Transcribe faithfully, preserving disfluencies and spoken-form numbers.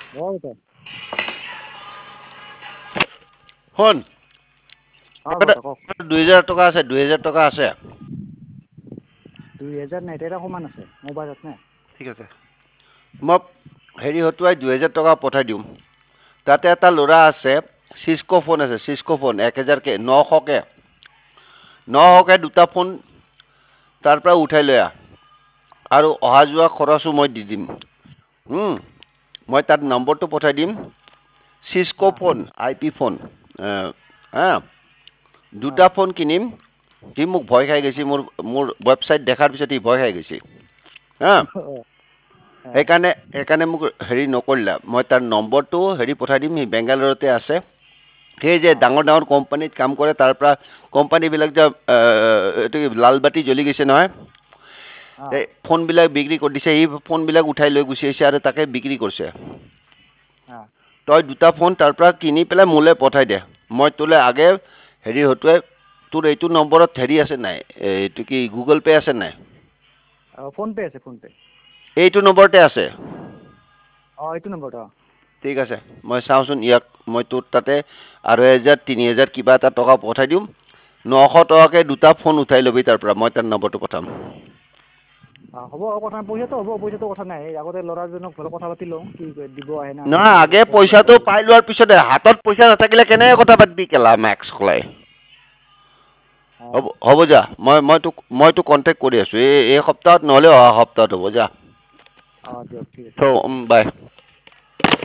বৰতে শুন অ বৰতা কওক দুই হেজাৰ টকা আছে দুই হেজাৰ টকা আছে দুই হেজাৰ নাই তেৰ শ মান আছে মোবাইলত নাই ঠিক আছে মই হেৰি হতুৱাই দুহেজাৰ টকা পঠাই দিওঁ তাতে এটা ল'ৰা আছে চিচক' ফোন আছে চিচক' ফোন এক হেজাৰকে নশকে অ নশকে দুটা ফোন তাৰ পৰা উঠাই লৈ আহ আৰু অহা যোৱা খৰচো মই দি দিম উম মই তাত অ নম্বৰটো পঠাই দিম অ Cisco' phone I P phone হা অ দুটা ফোন কিনিম সি মোক ভয় খাই গৈছে মোৰ মোৰ ৱেবছাইট দেখাৰ পিছত সি ভয় খাই গৈছে হা অ সেইকাৰণে সেইকাৰণে মোক হেৰি নকৰিলা মই তাৰ নম্বৰটো হেৰি পঠাই দিম সি বেংগালুৰুতে আছে সেই যে অ ডাঙৰ ডাঙৰ কোম্পানীত কাম কৰে তাৰ পৰা কোম্পানীবিলাক যে এইটো লালবাতি জ্বলি গৈছে নহয় অ এই ফোনবিলাক বিক্ৰী কৰি দিছে সেই ফোনবিলাক উঠাই লৈ গুচি আহিছে আৰু তাকে বিক্ৰী কৰিছে অ তই দুটা ফোন তাৰ পৰা কিনি পেলাই মোলৈ পঠাই দে মই তোলে আগে হেৰি হতুৱাই তোৰ এইটো নম্বৰত হেৰি আছে নাই এইটো কি গুগল পে' আছে নাই অ ফোন পে আছে ফোন পে এইটো নম্বৰতে আছে অ এইটো নম্বৰতে অ ঠিক আছে মই চাওঁচোন ইয়াক মই তোৰ তাতে আঢ়ৈ হেজাৰ তিনি হেজাৰ কিবা এটা টকা পঠাই দিম নশ টকাকে দুটা ফোন উঠাই ল'বি তাৰ পৰা মই তাৰ নম্বৰটো পঠাম অ হ'ব কথা পইচাটো হ'ব পইচাটো কথা নাই আগতে ল'ৰাজনক ঘৰত কথা পাতি লওঁ কি দিব আহে না নাহে নহয় সেইটো আগে কথা পাতিব পইচাটো লাগিব পাই লোৱাৰ পিছতে হাতত পইচা নাথাকিলে কেনেকে কথা পাতিবি কেলা মেক্স খলাই অ হ'ব হ'ব যা মই মই তোক মই তোক কণ্টেক্ট কৰি আছোঁ এই এই সপ্তাহত নহ'লে অহা সপ্তাহত হ'ব যা অ দিয়ক ঠিক আছে থ বাই